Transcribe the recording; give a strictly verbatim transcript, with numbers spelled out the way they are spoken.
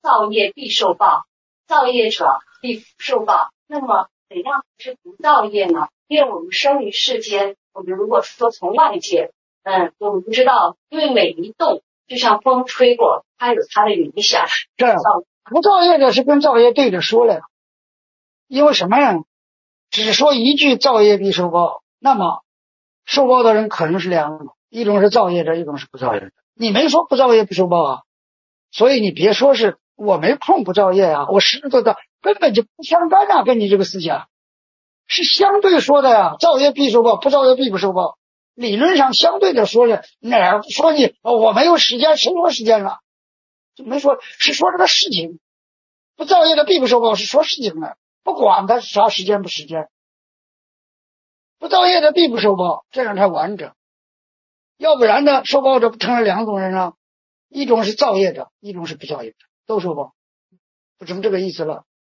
造业必受报，造业者必不受报。那么怎样是不造业呢？因为我们生于世间，我们如果说从外界，嗯，我们不知道，因为每一动就像风吹过，它有它的影响。 这样，不造业者是跟造业对着说了，因为什么呀？只说一句造业必受报，那么受报的人可能是两种，一种是造业者，一种是不造业者。你没说不造业不受报啊，所以你别说是我没碰不造业啊，我实做的根本就不相干啊，跟你这个思想是相对说的呀，造业必受报，不造业必不受报。理论上相对的说的，哪儿说你、哦、我没有时间，谁说时间了？就没说，是说这个事情，不造业的必不受报，是说事情的，不管他啥时间不时间，不造业的必不受报，这样才完整。要不然呢，受报者不成了两种人啊，一种是造业者，一种是不造业者，都受报，不成这个意思了。